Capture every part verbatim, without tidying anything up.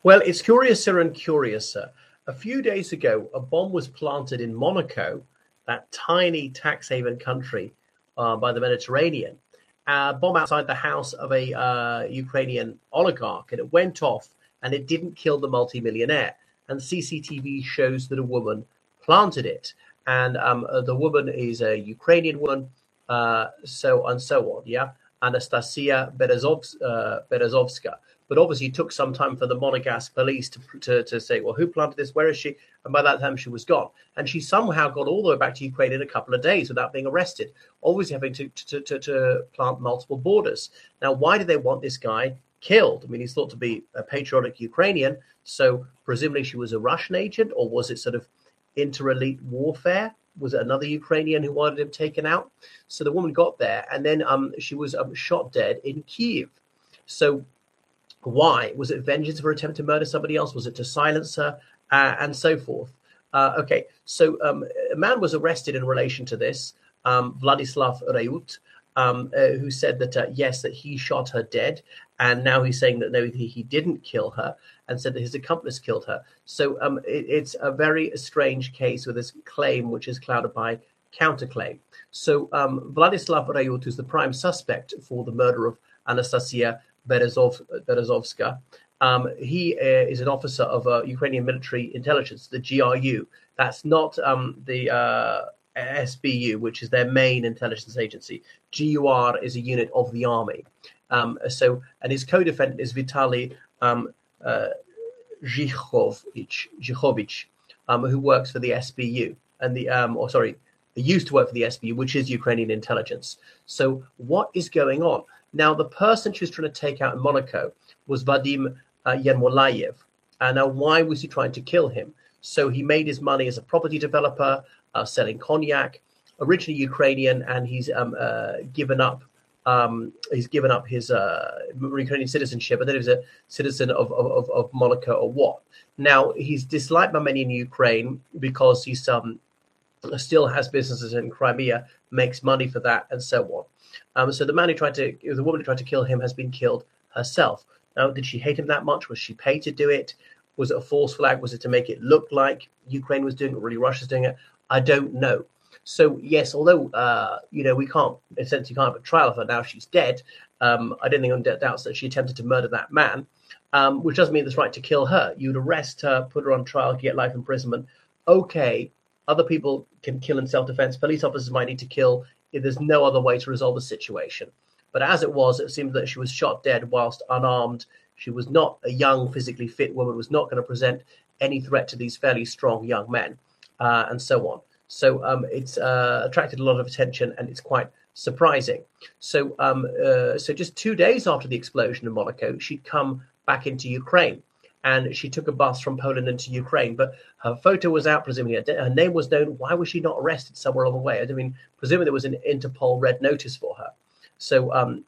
Well, it's curiouser and curiouser. A few days ago, a bomb was planted in Monaco, that tiny tax haven country uh, by the Mediterranean. A bomb outside the house of a uh, Ukrainian oligarch, and it went off, and it didn't kill the multimillionaire. And C C T V shows that a woman planted it, and um, uh, the woman is a Ukrainian woman, uh, so and so on. Yeah, Anastasia Berezovs- uh, Berezovska. But obviously, it took some time for the Monegasque police to, to to say, well, who planted this? Where is she? And by that time, she was gone. And she somehow got all the way back to Ukraine in a couple of days without being arrested, obviously having to to, to, to plant multiple borders. Now, why do they want this guy killed? I mean, he's thought to be a patriotic Ukrainian, so presumably she was a Russian agent, or was it sort of inter-elite warfare? Was it another Ukrainian who wanted him taken out? So the woman got there, and then um, she was um, shot dead in Kyiv. So why? Was it vengeance for attempt to murder somebody else? Was it to silence her? Uh, and so forth. Uh, okay, so um, a man was arrested in relation to this, um, Vladislav Reut, um, uh, who said that, uh, yes, that he shot her dead. And now he's saying that no, he, he didn't kill her, and said that his accomplice killed her. So um, it, it's a very strange case with this claim, which is clouded by counterclaim. So um, Vladislav Reut, who's the prime suspect for the murder of Anastasia Berezov, Berezovska. Um, he uh, is an officer of uh, Ukrainian military intelligence, the G R U. That's not um, the uh, S B U, which is their main intelligence agency. G U R is a unit of the army. Um, so, and his co-defendant is Vitaly um, uh, Zhichovich, Zhichovich um, who works for the S B U, and the um, or sorry, he used to work for the S B U, which is Ukrainian intelligence. So, what is going on? Now, the person she was trying to take out in Monaco was Vadim uh, Yermolayev. And now, why was he trying to kill him? So he made his money as a property developer, uh, selling cognac, originally Ukrainian, and he's um, uh, given up. Um, he's given up his uh, Ukrainian citizenship, and then he was a citizen of, of, of Monaco or what? Now, he's disliked by many in Ukraine because he's um, still has businesses in Crimea, makes money for that, and so on. Um, so the man who tried to, the woman who tried to kill him has been killed herself. Now, did she hate him that much? Was she paid to do it? Was it a false flag? Was it to make it look like Ukraine was doing it, or really Russia's doing it? I don't know. So yes, although uh, you know we can't, in a sense, you can't have a trial of her now. She's dead. Um, I don't think anyone doubts that she attempted to murder that man, um, which doesn't mean there's right to kill her. You'd arrest her, put her on trial, get life imprisonment. Okay, other people can kill in self-defense. Police officers might need to kill if there's no other way to resolve the situation. But as it was, it seemed that she was shot dead whilst unarmed. She was not a young, physically fit woman, was not going to present any threat to these fairly strong young men, uh, and so on. So um, it's uh, attracted a lot of attention, and it's quite surprising. So, um, uh, so just two days after the explosion in Monaco, she'd come back into Ukraine, and she took a bus from Poland into Ukraine. But her photo was out, presumably her name was known. Why was she not arrested somewhere along the way? I mean, presumably there was an Interpol red notice for her. So um,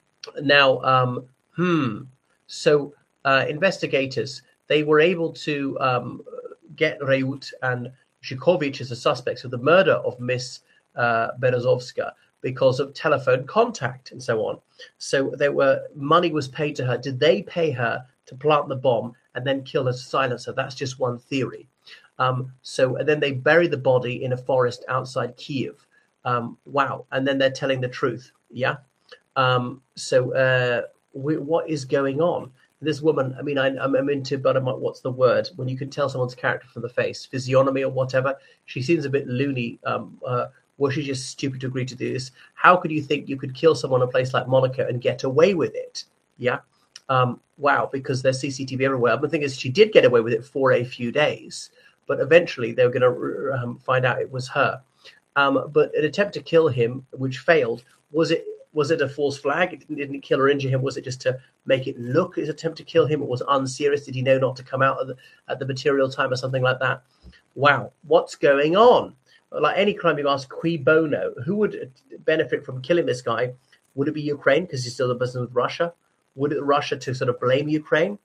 now, um, hmm. So uh, investigators, they were able to um, get Reut and Zhichovich as the suspects of the murder of Miss uh, Berezovska because of telephone contact and so on. So there were money was paid to her. Did they pay her to plant the bomb and then kill her to silence her? That's just one theory. Um, so and then they bury the body in a forest outside Kyiv. Um, wow. And then they're telling the truth. Yeah. Um, so uh, we, what is going on? This woman, I mean, I, I'm, I'm into, but I'm, what's the word? When you can tell someone's character from the face, physiognomy or whatever. She seems a bit loony. Um, uh, was she just stupid to agree to do this? How could you think you could kill someone in a place like Monaco and get away with it? Yeah. Um, wow. Because there's C C T V everywhere. The thing is, she did get away with it for a few days, but eventually they were going to um, find out it was her. Um, but an attempt to kill him, which failed, was it? Was it a false flag? It didn't, didn't kill or injure him. Was it just to make it look as an attempt to kill him? It was unserious. Did he know not to come out at the, at the material time or something like that? Wow, what's going on? Like any crime, you ask, cui bono? Who would benefit from killing this guy? Would it be Ukraine because he's still in business with Russia? Would it Russia to sort of blame Ukraine?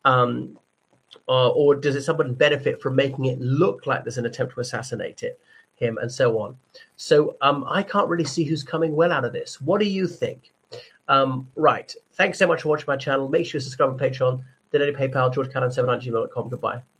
Um, or, or does it someone benefit from making it look like there's an attempt to assassinate it? him and so on. So um, I can't really see who's coming well out of this. What do you think? Um, right. Thanks so much for watching my channel. Make sure you subscribe on Patreon. Daily PayPal, george cannon seven at gmail dot com. Goodbye.